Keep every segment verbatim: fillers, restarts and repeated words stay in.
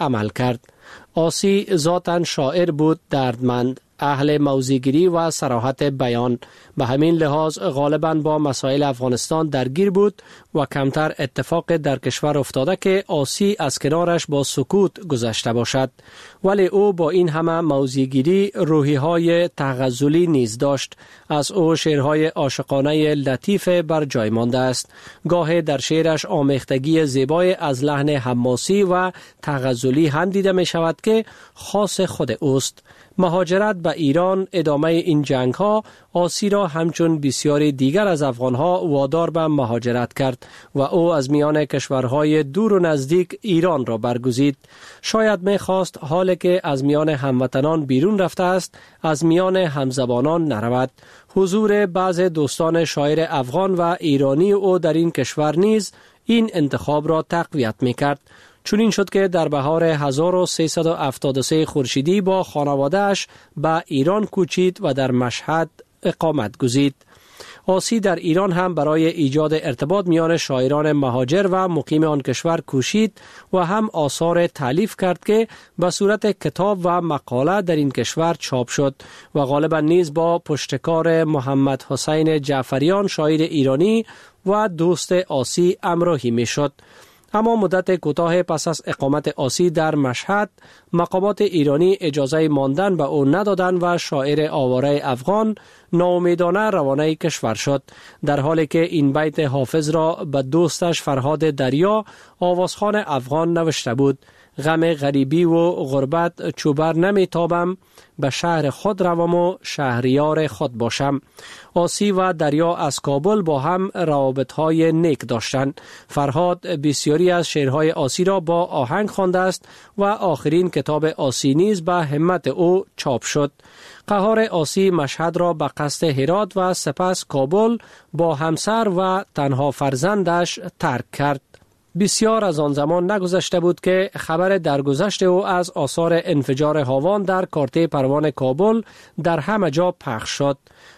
عمل کرد. آسی ذاتاً شاعر بود، دردمند، اهل موضع‌گیری و صراحت بیان. به همین لحاظ غالباً با مسائل افغانستان درگیر بود و کمتر اتفاق در کشور افتاده که آسی از کنارش با سکوت گذشته باشد. ولی او با این همه موضع‌گیری روحیه‌های تغزلی نیز داشت. از او شعرهای عاشقانه لطیف بر جای مانده است. گاه در شعرش آمیختگی زیبای از لحن حماسی و تغزلی هم دیده می شود که خاص خود اوست. مهاجرت به ایران، ادامه این جنگ ها آسی را همچون بسیاری دیگر از افغان ها وادار به مهاجرت کرد و او از میان کشورهای دور و نزدیک ایران را برگزید. شاید می خواست حالی که از میان هموطنان بیرون رفته است از میان همزبانان نرود. حضور بعض دوستان شاعر افغان و ایرانی او در این کشور نیز این انتخاب را تقویت می کرد. چون این شد که در بهار هزار و سیصد و هفتاد و سه خورشیدی با خانواده‌اش به ایران کوچید و در مشهد اقامت گزید. آسی در ایران هم برای ایجاد ارتباط میان شاعران مهاجر و مقیم آن کشور کوشید و هم آثار تالیف کرد که به صورت کتاب و مقاله در این کشور چاپ شد و غالبا نیز با پشتکار محمد حسین جعفریان شاعر ایرانی و دوست آسی همراهی میشد. اما مدت کوتاه پس از اقامت آسی در مشهد، مقامات ایرانی اجازه ماندن به او ندادند و شاعر آواره افغان ناامیدانه روانه کشور شد. در حالی که این بیت حافظ را به دوستش فرهاد دریا، آوازخوان افغان نوشته بود: غم غریبی و غربت چوبر نمی تابم، به شهر خود روم و شهریار خود باشم. آسی و دریا از کابل با هم روابط‌های نیک داشتند. فرهاد بسیاری از شعرهای آسی را با آهنگ خوانده است و آخرین کتاب آسی نیز به همت او چاپ شد. قهار آسی مشهد را به قصد هرات و سپس کابل با همسر و تنها فرزندش ترک کرد. بسیار از آن زمان نگذشته بود که خبر درگذشت او از آثار انفجار هاوان در کارته پروان کابل در همه جا پخش شد.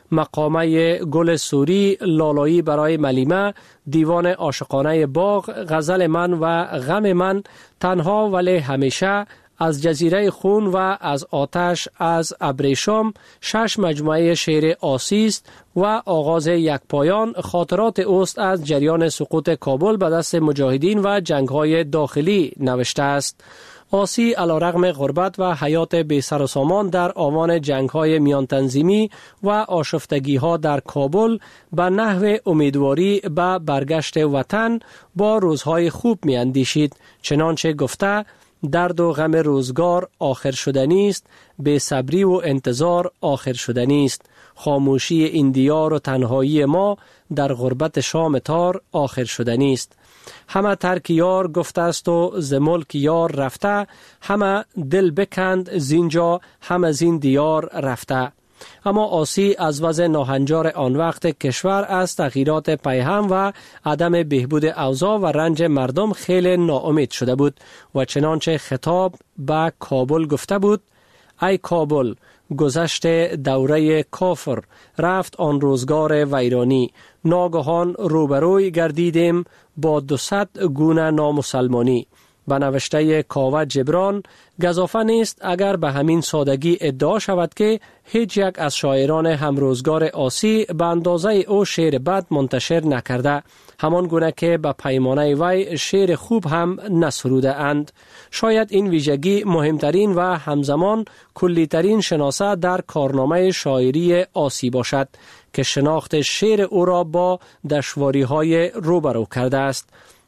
مقامه گل سوری، لالایی برای ملیمه، دیوان عاشقانه باغ، غزل من و غم من، تنها ولی همیشه، از جزیره خون و از آتش از ابریشم، شش مجموعه شعر آسی است و آغاز یک پایان خاطرات اوست از جریان سقوط کابل به دست مجاهدین و جنگ‌های داخلی نوشته است. آسی علیرغم غربت و حیات بی سر و سامان در آوان جنگ‌های میان تنظیمی و آشفتگی‌ها در کابل به نحو امیدواری به برگشت وطن با روزهای خوب می‌اندیشید. چنانچه گفته: درد و غم روزگار آخر شدنی است، بی صبری و انتظار آخر شدنی است. خاموشی این دیار و تنهایی ما در غربت شام تار آخر شدنی است. همه ترک یار گفته است و ز ملک یار رفته، همه دل بکند زینجا همه زین دیار رفته. اما آسی از وضع ناهنجار آن وقت کشور، از تغییرات پیهم و عدم بهبود اوضاع و رنج مردم خیلی ناامید شده بود و چنانچه خطاب به کابل گفته بود: ای کابل، گذشت دوره کافر، رفت آن روزگار ویرانی، ناگهان روبروی گردیدیم با دوصد گونه نامسلمانی. به نوشته کاوه جبران گزافه نیست اگر به همین سادگی ادعا شود که هیچ یک از شاعران همروزگار آسی به اندازه او شعر بد منتشر نکرده، همان گونه که به پیمانه وی شعر خوب هم نسروده اند. شاید این ویژگی مهمترین و همزمان کلیترین شناسه در کارنامه شاعری آسی باشد که شناخت شعر او را با دشواری های روبرو کرده است.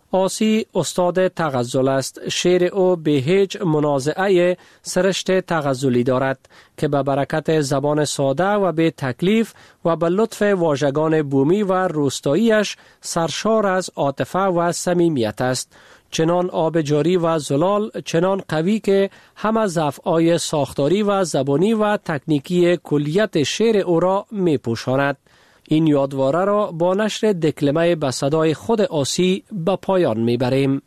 آسی استاد تغزل است. شعر او به هیچ منازعه سرشت تغزلی دارد که به برکت زبان ساده و به تکلیف و به لطف واژگان بومی و روستاییش سرشار از عاطفه و صمیمیت است. چنان آب جاری و زلال، چنان قوی که همه ضعف‌های ساختاری و زبانی و تکنیکی کلیت شعر او را می پوشاند. این یادواره را با نشر دکلمه به صدای خود آسی به پایان می بریم.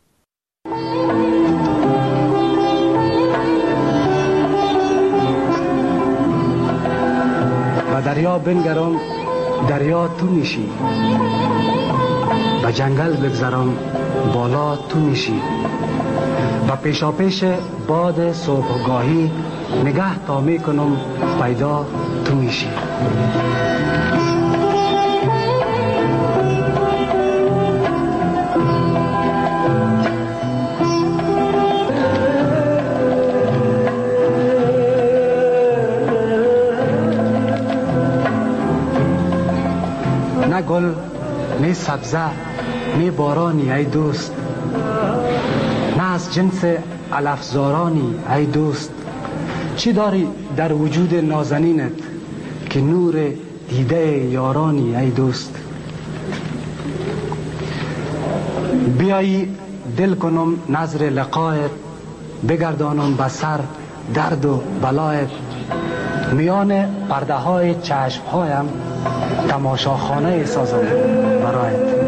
به دریا بنگرم، دریا تو میشی، به جنگل بگذرم، بالا تو میشی، و پیشا پیش باد صبحگاهی نگه تا می کنم پیدا تو میشی. نه گل، نه سبزه، نه بارانی ای دوست، نه از جنس علفزارانی ای دوست. چی داری در وجود نازنینت که نور دیده یارانی ای دوست؟ بیایی دل کنم نظر لقایت، بگردانم بسر درد و بلایت. میان پرده های چشم هایم تماشاخانه سازم برایت.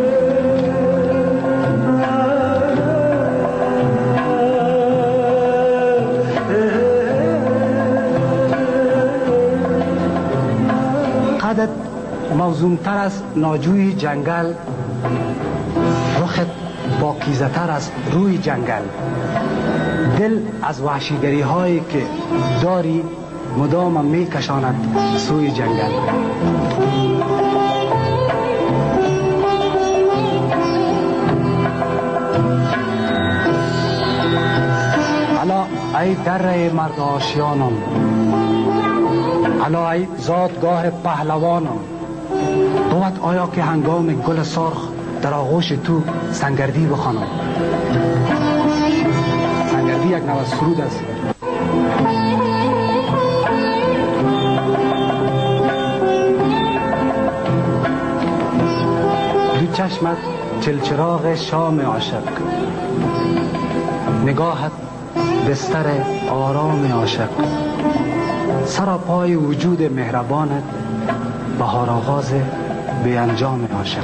قدت موزونتر از ناجوی جنگل، رخت پاکیزه‌تر از روی جنگل. دل از وحشیگری هایی که داری مدام می کشاند سوی جنگل. الا ای دره مرد آشیانم، الا ای زادگاه پهلوانم. بود آیا که هنگام گل سرخ در آغوش تو سنگردی بخوانم؟ سنگردی یک نوع سرود است. دو چشمت چلچراغ شام عاشق، نگاهت بستر آرام عاشق. سر پای وجود مهربانت بهار آغاز بی انجام عاشق.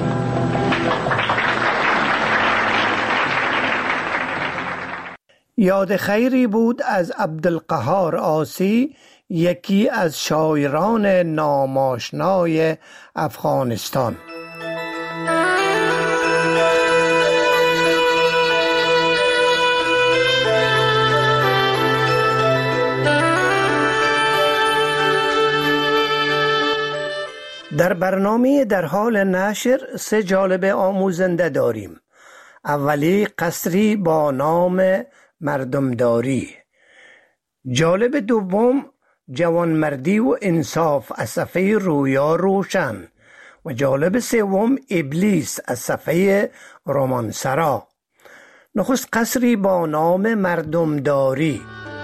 یاد خیری بود از عبدالقهار عاصی، یکی از شاعران ناماشنای افغانستان. در برنامه در حال نشر سه جالب آموزنده داریم. اولی قصری با نام مردمداری. جالب دوم جوانمردی و انصاف از صفحه رویا روشن. و جالب سوم ابلیس از صفحه رومانسرا. نخست قصری با نام مردمداری.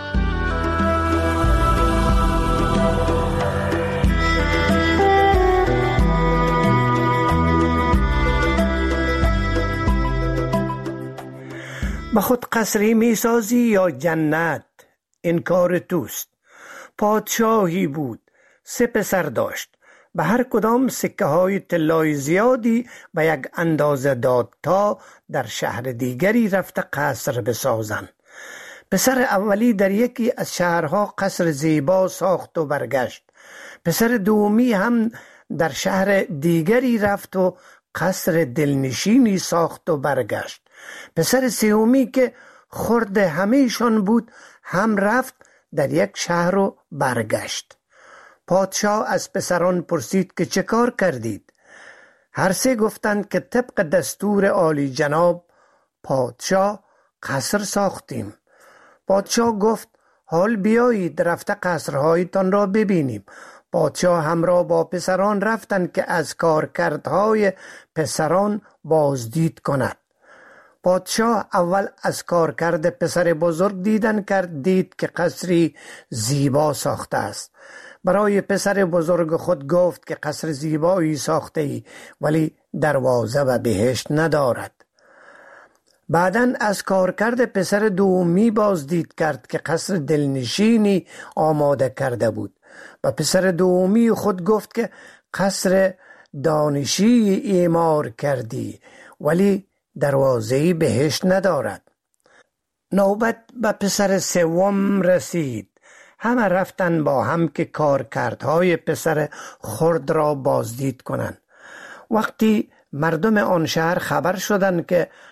به خود قصری می سازی یا جنت؟ این کار توست. پادشاهی بود، سه پسر داشت. به هر کدام سکه های طلای زیادی به یک اندازه داد تا در شهر دیگری رفته قصر بسازند. پسر اولی در یکی از شهرها قصر زیبا ساخت و برگشت. پسر دومی هم در شهر دیگری رفت و قصر دلنشینی ساخت و برگشت. پسر سومی که خرد همیشان بود هم رفت در یک شهر و برگشت. پادشاه از پسران پرسید که چه کار کردید؟ هر سه گفتند که طبق دستور عالی جناب پادشاه قصر ساختیم. پادشاه گفت حال بیایید رفته قصرهایتان را ببینیم. پادشاه همراه با پسران رفتند که از کارکردهای پسران بازدید کند. پادشاه اول از کارکرد پسر بزرگ دیدن کرد، دید که قصری زیبا ساخته است. برای پسر بزرگ خود گفت که قصر زیبایی ساخته ای ولی دروازه و بهشت ندارد. بعداً از کارکرد پسر دومی بازدید کرد که قصر دلنشینی آماده کرده بود. و پسر دومی خود گفت که قصر دانشی اعمار کردی ولی دروازه‌ای بهشت ندارد. نوبت به پسر سوم رسید. همه رفتن با هم که کارکردهای پسر خرد را بازدید کنند. وقتی مردم آن شهر خبر شدند که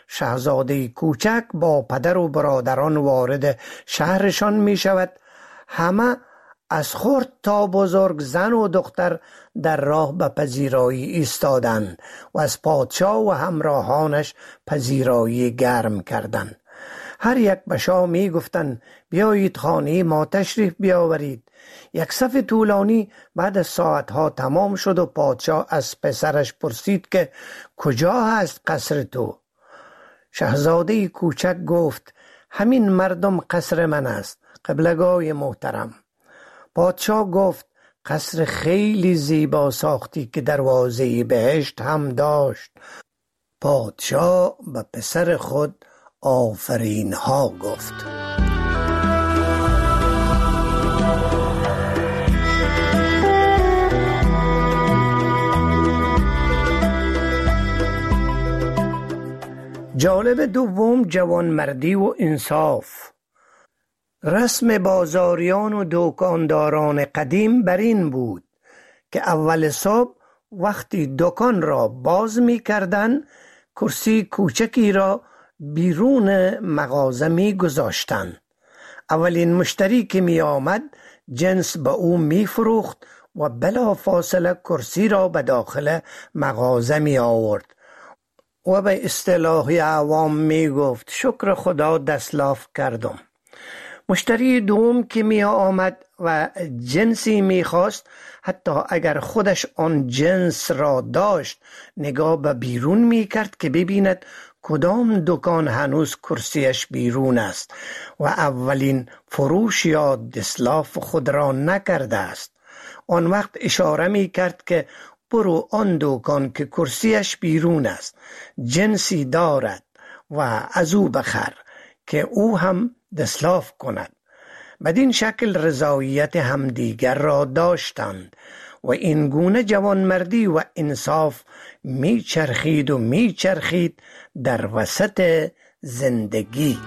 شاهزاده کوچک با پدر و برادران وارد شهرشان می شود، همه از خرد تا بزرگ، زن و دختر در راه به پذیرایی ایستادند و از پادشاه و همراهانش پذیرایی گرم کردند. هر یک به شاه می گفتند بیایید خانه ما تشریف بیاورید. یک صف طولانی بعد از ساعتها تمام شد و پادشاه از پسرش پرسید که کجا هست قصر تو؟ شاهزاده کوچک گفت همین مردم قصر من است قبلگاه محترم. پادشاه گفت قصر خیلی زیبا ساختی که دروازه بهشت هم داشت. پادشاه به پسر خود آفرین ها گفت. جالب دوم جوانمردی و انصاف. رسم بازاریان و دکانداران قدیم بر این بود که اول صبح وقتی دکان را باز می کردن کرسی کوچکی را بیرون مغازه می گذاشتن. اولین مشتری که می آمد جنس به او می فروخت و بلا فاصله کرسی را به داخل مغازه می آورد و به اصطلاح عوام می گفت شکر خدا دستلاف کردم. مشتری دوم که می آمد و جنسی می خواست، حتی اگر خودش آن جنس را داشت نگاه به بیرون می کرد که ببیند کدام دکان هنوز کرسیش بیرون است و اولین فروش یا دستلاف خود را نکرده است. آن وقت اشاره می کرد که برو آن دکان که کرسیش بیرون است، جنسی دارد و از او بخر که او هم دستلاف کند. بدین شکل رضایت همدیگر را داشتند و این گونه جوانمردی و انصاف می چرخید و می چرخید در وسط زندگی.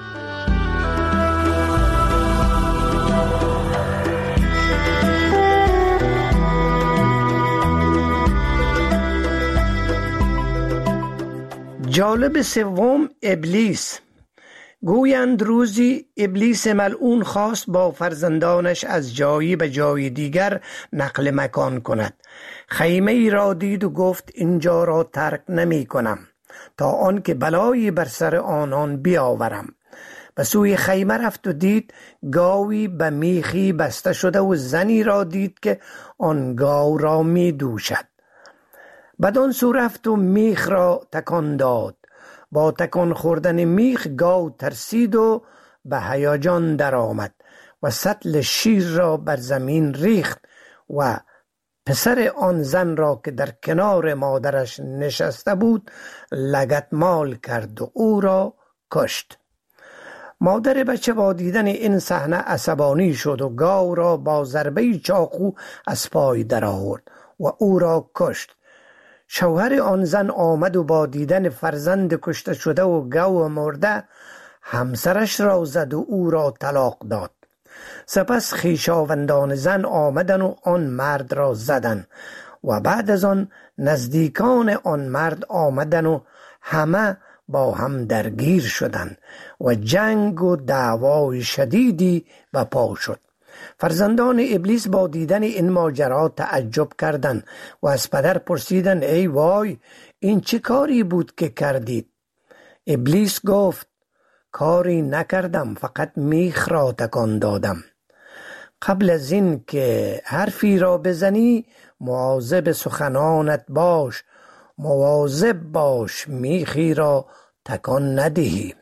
جالب سوم ابلیس. گویند روزی ابلیس ملعون خواست با فرزندانش از جایی به جای دیگر نقل مکان کند. خیمه ای را دید و گفت اینجا را ترک نمی کنم تا آن که بلایی بر سر آنان بیاورم. به سوی خیمه رفت و دید گاوی به میخی بسته شده و زنی را دید که آن گاو را می دوشد. بدان سو رفت و میخ را تکان داد. با تکان خوردن میخ گاو ترسید و به هیجان در آمد و سطل شیر را بر زمین ریخت و پسر آن زن را که در کنار مادرش نشسته بود لگدمال کرد و او را کشت. مادر بچه با دیدن این صحنه عصبانی شد و گاو را با ضربه چاقو از پای در آورد و او را کشت. شوهر آن زن آمد و با دیدن فرزند کشته شده و گاو مرده همسرش را زد و او را طلاق داد. سپس خویشاوندان زن آمدن و آن مرد را زدن و بعد از آن نزدیکان آن مرد آمدن و همه با هم درگیر شدند و جنگ و دعوای شدیدی به پا شد. فرزندان ابلیس با دیدن این ماجرا تعجب کردند و از پدر پرسیدند ای وای این چه کاری بود که کردید؟ ابلیس گفت کاری نکردم، فقط میخ را تکان دادم. قبل از این که حرفی را بزنی مواظب سخنانت باش، مواظب باش میخی را تکان ندهی.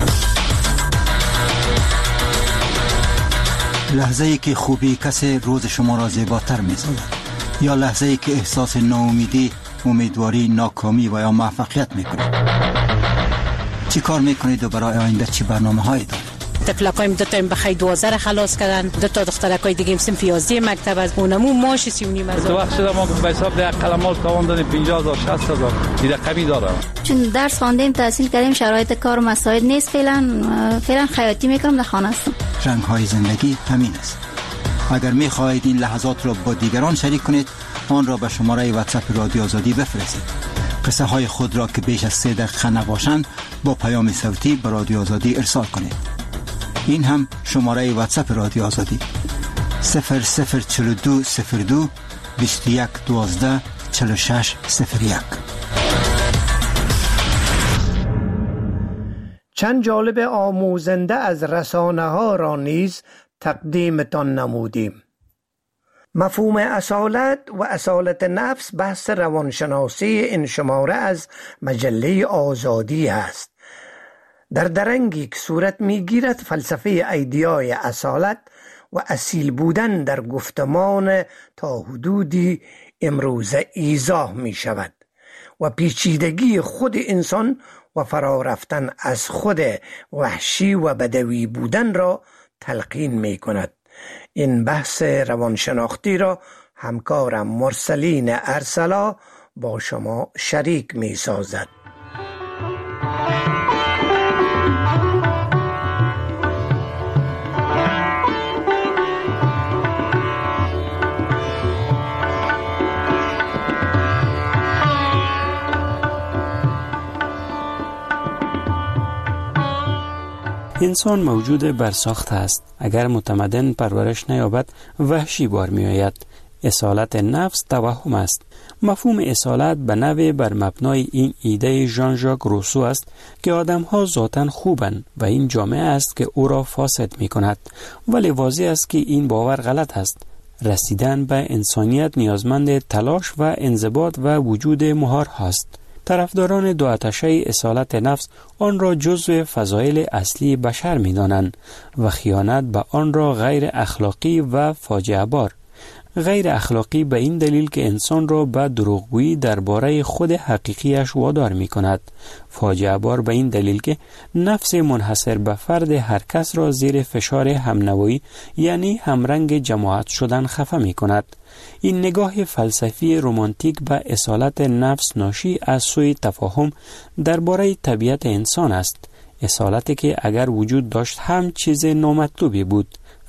لحظه ای که خوبی کسی روز شما را زیباتر می سازد یا لحظه ای که احساس ناامیدی، امیدواری، ناکامی و یا موفقیت می کنید. چی کار می کنید و برای آینده چی برنامه هایی دارید؟ تفلقایم دو تا این بخی دوازده را خلاص کردن، دو تا دخترکای دیگه صنف یازده مکتب از اونمو ماش سی و نیم هزار. تو وقت شده ما به حساب ده قلمال تاوان دادیم پنجاه هزار شصت هزار دیده قبی داره. چون درس خواندیم تحصیل کردیم شرایط کار و مساعد نیست، فعلا فعلا خیاطی میکنم در خانه هستم. رنگ های زندگی همین است. اگر می خواهید این لحظات را با دیگران شریک کنید آن را به شماره واتساپ رادیو آزادی بفرستید. قصه های خود را که بیش از سه دقیقه نباشند با پیام صوتی به رادیو آزادی ارسال کنید. این هم شماره واتساپ رادیو آزادی صفر صفر چهل و دو صفر دو بیست و یک دوازده چهل و شش صفر یک. چند جالب آموزنده از رسانه ها را نیز تقدیمتان نمودیم. مفهوم اصالت و اصالت نفس بحث روانشناسی این شماره از مجله آزادی است. در درنگی که صورت میگیرد فلسفه ایدیای اصالت و اصیل بودن در گفتمان تا حدودی امروزه ایضاح می شود و پیچیدگی خود انسان و فرا رفتن از خود وحشی و بدوی بودن را تلقین می کند. این بحث روانشناختی را همکارم مرسلین ارسلا با شما شریک می سازد. انسان موجود برساخته است. اگر متمدن پرورش نیابد وحشی بار می آید. اصالت نفس توهم است. مفهوم اصالت به نوع بر مبنای این ایده ژان ژاک روسو است که آدم ها ذاتاً خوبند و این جامعه است که او را فاسد می کند. ولی واضح است که این باور غلط است. رسیدن به انسانیت نیازمند تلاش و انضباط و وجود مهار هاست. طرفداران دو آتشه اصالت نفس آن را جزو فضایل اصلی بشر می دانند و خیانت به آن را غیر اخلاقی و فاجعه بار. غیر اخلاقی به این دلیل که انسان را به دروغگویی درباره خود حقیقیش وادار می کند. فاجعه بار به این دلیل که نفس منحصر به فرد هر کس را زیر فشار همنوایی یعنی همرنگ جماعت شدن خفه می کند. این نگاه فلسفی رمانتیک به اصالت نفس ناشی از سوی تفاهم درباره طبیعت انسان است. اصالتی که اگر وجود داشت هم چیز نامطلوبی بود.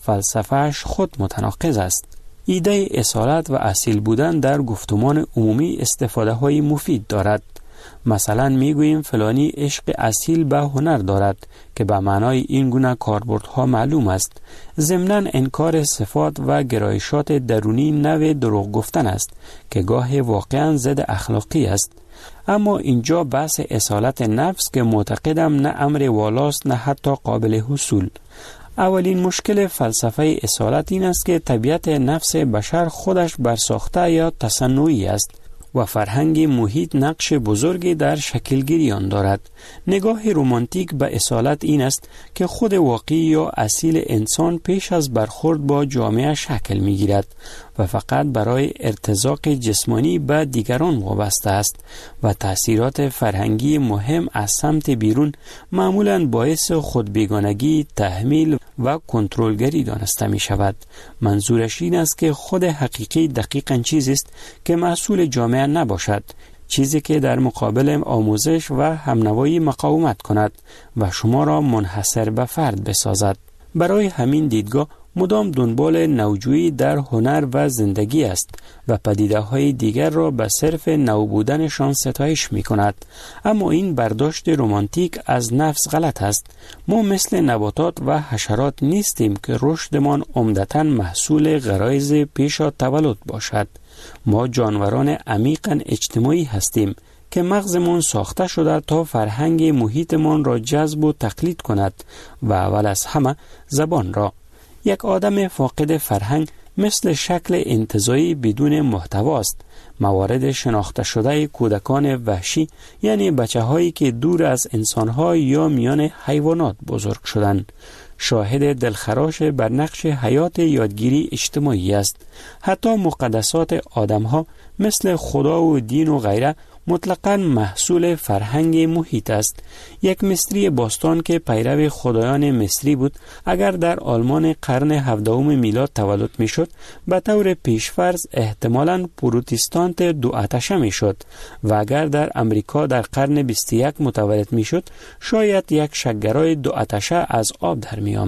فلسفهش خود متناقض است. ایده اصالت و اصیل بودن در گفتمان عمومی استفاده های مفید دارد. مثلا میگوییم فلانی عشق اصیل به هنر دارد که به معنای این گونه کاربردها معلوم است. ضمناً انکار صفات و گرایشات درونی نوع دروغ گفتن است که گاه واقعاً ضد اخلاقی است. اما اینجا بحث اصالت نفس که معتقدم نه امر والاست نه حتی قابل حصول. اولین مشکل فلسفه اصالت این است که طبیعت نفس بشر خودش برساخته یا تصنعی است و فرهنگ محیط نقش بزرگی در شکلگیری آن دارد. نگاه رمانتیک به اصالت این است که خود واقعی یا اصیل انسان پیش از برخورد با جامعه شکل می گیرد و فقط برای ارتزاق جسمانی به دیگران وابسته است و تأثیرات فرهنگی مهم از سمت بیرون معمولاً باعث خودبیگانگی، تحمیل و کنترلگری دانسته می شود. منظورش این است که خود حقیقی دقیقاً چیزی است که مسئول جامعه نباشد، چیزی که در مقابل آموزش و همنوایی مقاومت کند و شما را منحصر به فرد بسازد. برای همین دیدگاه مدام دنبال نوجویی در هنر و زندگی است و پدیده های دیگر را به صرف نو بودنشان ستایش می کند. اما این برداشت رمانتیک از نفس غلط است. ما مثل نباتات و حشرات نیستیم که رشدمان عمدتاً محصول غرایز پیش از تولد باشد. ما جانوران عمیقاً اجتماعی هستیم که مغزمان ساخته شده تا فرهنگ محیطمان را جذب و تقلید کند و اول از همه زبان را. یک آدم فاقد فرهنگ مثل شکل انتزاعی بدون محتوا است. موارد شناخته شده کودکان وحشی یعنی بچه هایی که دور از انسانها یا میان حیوانات بزرگ شدند. شاهد دلخراش بر نقش حیات یادگیری اجتماعی است. حتی مقدسات آدمها مثل خدا و دین و غیره مطلقاً محصول فرهنگ محیط است. یک مصری باستان که پیرو خدایان مصری بود اگر در آلمان قرن هفدهم میلاد تولد می شد به طور پیشفرض احتمالاً پروتستانت دو آتشه می شد و اگر در امریکا در قرن بیست و یک متولد می شد شاید یک شکگرای دو آتشه از آب در می آمد.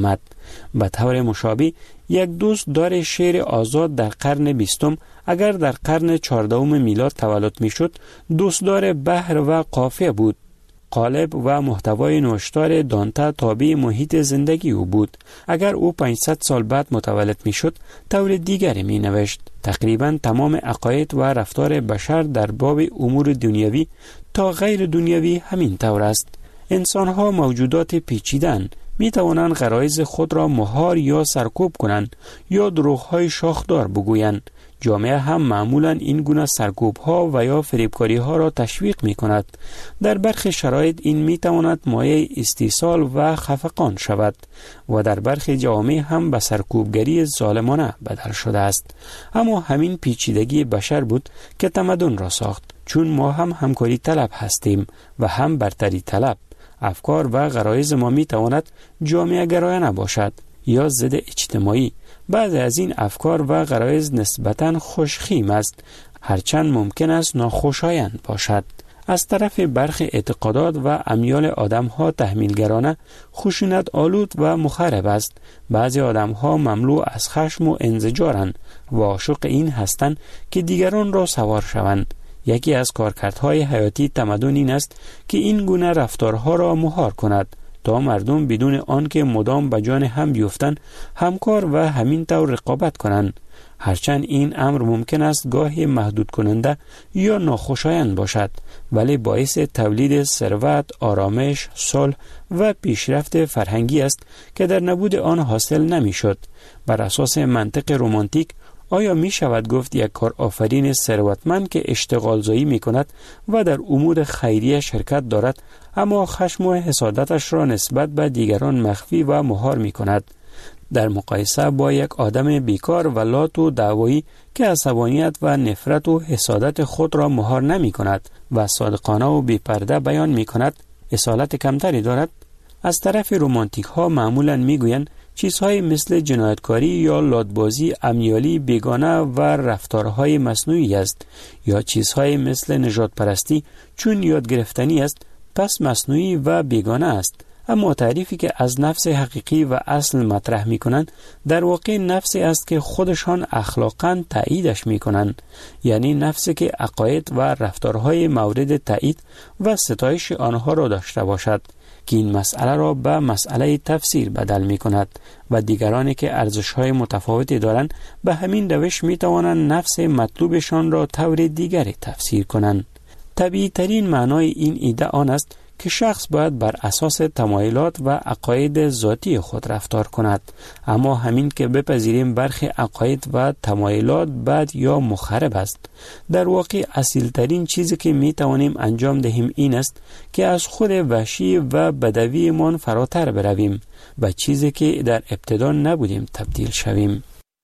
به طور مشابه یک دوست دار شعر آزاد در قرن بیستم اگر در قرن چهاردهم میلاد تولد می شد دوستدار بحر و قافیه بود. قالب و محتوای نوشتار دانته تابع محیط زندگی او بود. اگر او پانصد سال بعد متولد می شد طور دیگری می نوشت. تقریبا تمام عقاید و رفتار بشر در باب امور دنیوی تا غیر دنیوی همین طور است. انسان ها موجودات پیچیدن، می توانند غرایز خود را مهار یا سرکوب کنند یا دروغ های شاخدار بگویند. جامعه هم معمولا این گونه سرکوب ها و یا فریبکاری ها را تشویق می کند. در برخی شرایط این می تواند مایه استیصال و خفقان شود و در برخی جوامع هم به سرکوبگری ظالمانه بدل شده است. اما همین پیچیدگی بشر بود که تمدن را ساخت، چون ما هم همکاری طلب هستیم و هم برتری طلب. افکار و غرایز ما می تواند جامعه گرایانه باشد یا ضد اجتماعی. بعضی از این افکار و غرایز نسبتاً خوشخیم است، هرچند ممکن است ناخوشایند باشد. از طرف برخی اعتقادات و امیال آدم‌ها تحمیلگرانه، خشونت آلود و مخرب است. بعضی آدم‌ها مملو از خشم و انزجارند و عاشق این هستند که دیگران را سوار شوند. یکی از کارکردهای حیاتی تمدن این است که این گونه رفتارها را مهار کند تا مردم بدون آنکه مدام به جان هم بیفتند همکار و همین طور رقابت کنند. هرچند این امر ممکن است گاهی محدود کننده یا ناخوشایند باشد، ولی باعث تولید ثروت، آرامش، صلح و پیشرفت فرهنگی است که در نبود آن حاصل نمی شد. بر اساس منطق رمانتیک آیا می شود گفت یک کار آفرین ثروتمند که اشتغال زایی می کند و در امور خیریه شرکت دارد اما خشم و حسادتش را نسبت به دیگران مخفی و مهار می کند، در مقایسه با یک آدم بیکار و لات و دعوایی که عصبانیت و نفرت و حسادت خود را مهار نمی کند و صادقانه و بی پرده بیان می کند، اصالت کمتری دارد؟ از طرف رومانتیک ها معمولا می گویند چیزهای مثل جنایتکاری یا لاتبازی امیالی بیگانه و رفتارهای مصنوعی است، یا چیزهای مثل نژاد پرستی چون یاد گرفتنی است پس مصنوعی و بیگانه است. اما تعریفی که از نفس حقیقی و اصل مطرح می کنند در واقع نفسی است که خودشان اخلاقاً تاییدش می کنند، یعنی نفسی که عقاید و رفتارهای مورد تایید و ستایش آنها را داشته باشد، که این مسئله را به مسئله تفسیر بدل می کند و دیگرانی که ارزش‌های متفاوتی دارند به همین روش می توانند نفس مطلوبشان را طور دیگری تفسیر کنند. طبیعی ترین معنای این ایده آن است که شخص باید بر اساس تمایلات و عقاید ذاتی خود رفتار کند، اما همین که بپذیریم برخی عقاید و تمایلات بد یا مخرب است، در واقع اصیل ترین چیزی که می توانیم انجام دهیم این است که از خود وحشی و بدوی من فراتر برویم و چیزی که در ابتدا نبودیم تبدیل شویم.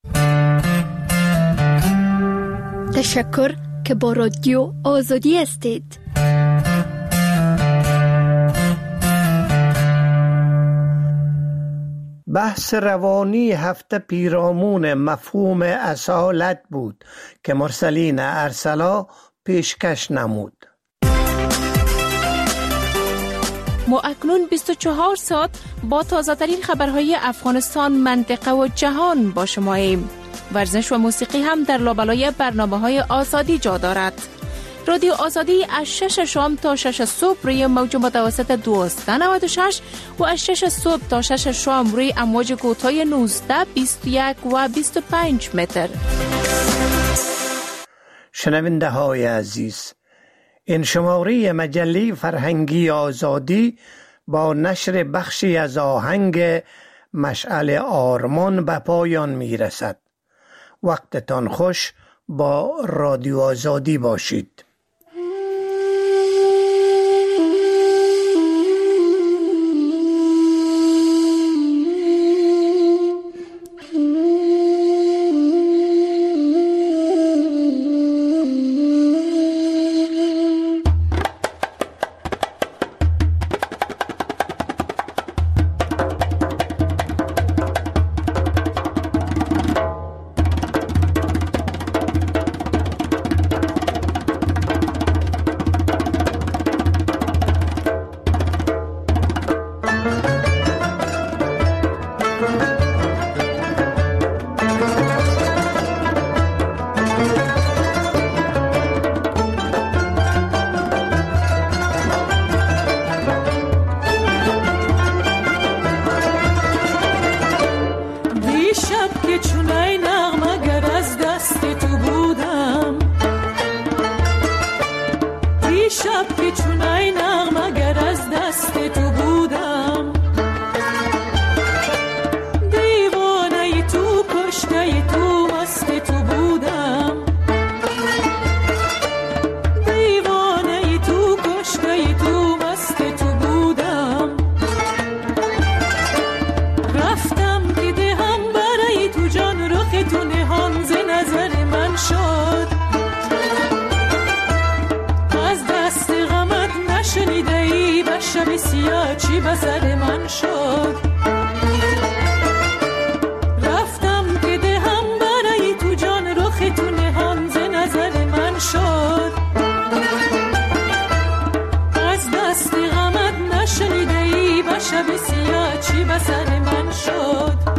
تشکر که با رادیو آزادی هستید. بحث روانی هفته پیرامون مفهوم اصالت بود که مرسلین ارسلا پیشکش نمود. ما اکنون بیست و چهار ساعت با تازه ترین خبرهای افغانستان، منطقه و جهان با شماییم. ورزش و موسیقی هم در لابلای برنامه‌های آزادی جا دارد. رادیو آزادی از شش شام تا شش صبح روی موج متوسط دویست و نود و شش و از شش صبح تا شش شام روی امواج کوتاه نوزده، بیست و یک و بیست و پنج متر. شنونده های عزیز، این شماره مجله فرهنگی آزادی با نشر بخشی از آهنگ مشعل آرمان به پایان می رسد. وقتتان خوش، با رادیو آزادی باشید. دیشب که چونای نغمه گر از دست تو بودم، دیشب که چونای نغمه گر از دست تو بودم، دیوانه تو کشته تو مست تو بودم، دیوانه تو کشته تو مست تو بودم، رفتم که دهم برای تو جان رخ تو نهان ز نظر من شد، از دست غمت نشنیده ای به شب سیاه چی به سر من شد، رفتم که دهم برای تو جان رخ تو نهان ز نظر من شد، از دست غمت نشنیده ای به شب سیاه چی به سر من شد.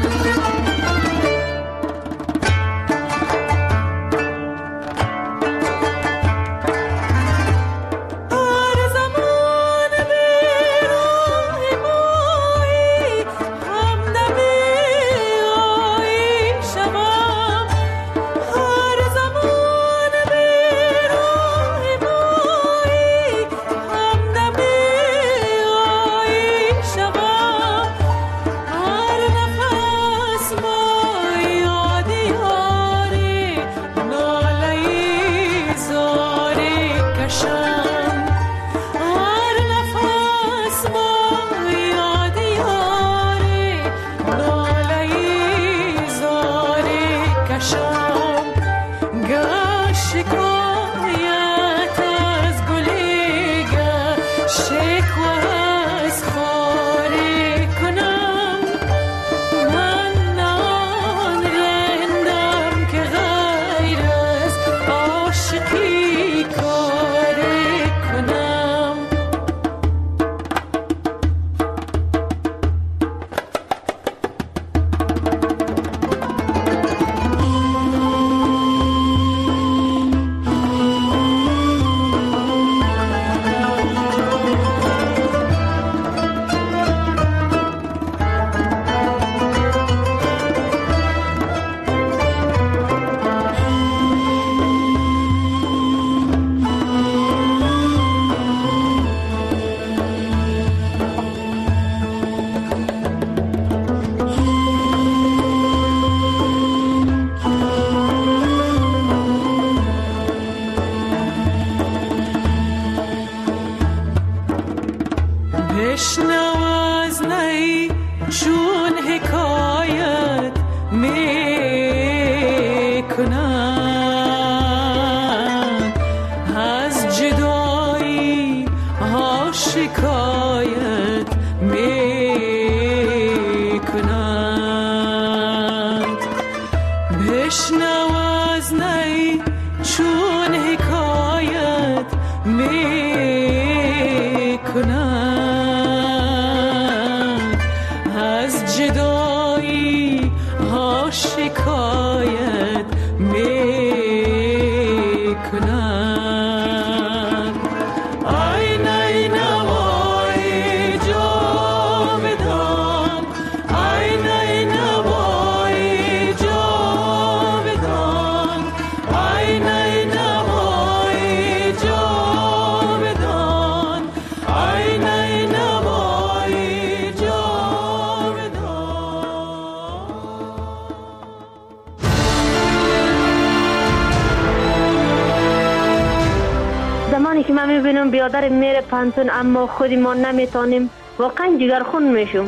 که من میبینم بیادر میره پانتون اما خودی ما نمیتونیم، واقعا جگرخون میشم.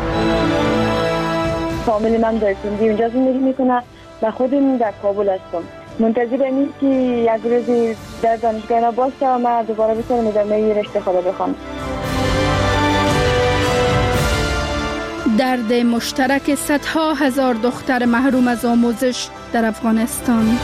فامیل من در سندی اونجا زندگی میکنه و خودم در کابل هستم. منتظر این که یک روزی در دانشگاه اینا باشه و من دوباره بتونم ادامه رشته خدا بخوام. درد مشترک صدها هزار دختر محروم از آموزش در افغانستان.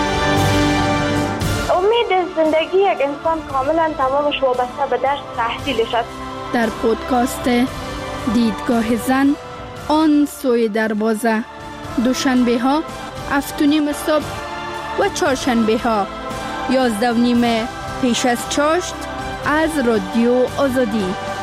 امید زندگی یک انسان کاملا تمامش وابسته به درس تحصیلش است. در پودکاست دیدگاه زن آن سوی دروازه، دوشنبه ها هفت و نیم صبح و چهارشنبه ها یازده و نیم پیش از چاشت از رادیو آزادی.